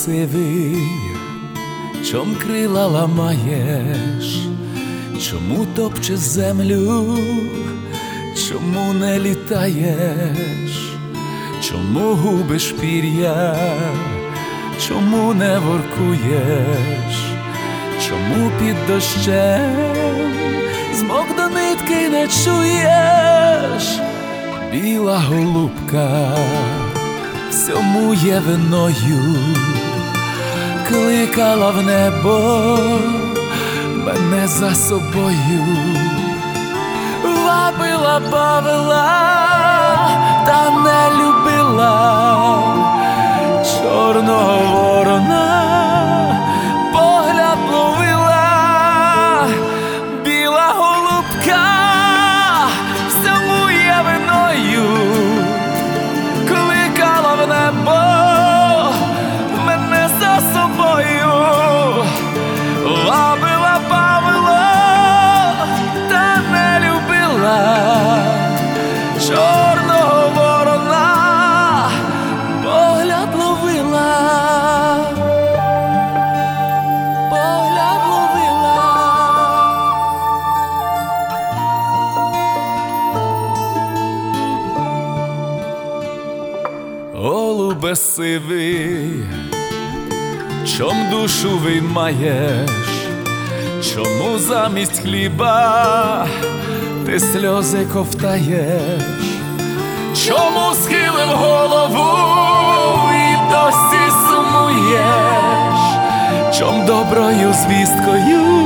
сивий, чом крила ламаєш, чому топчеш землю, чому не літаєш, чому губиш пір'я, чому не воркуєш, чому під дощем змок до нитки не чуєш? Біла голубка всьому є виною, кликала в небо мене за собою, вабила, бавила, та не любила чорного ворона, погляд ловила. Біла голубка всьому є виною, кликала в небо мене за собою, вабила, бавила, та не любила чорного ворона, погляд ловила, погляд ловила. Голубе сивий, чом душу виймаєш, чому замість хліба ти сльози ковтаєш, чому схилив голову і досі сумуєш, чом доброю звісткою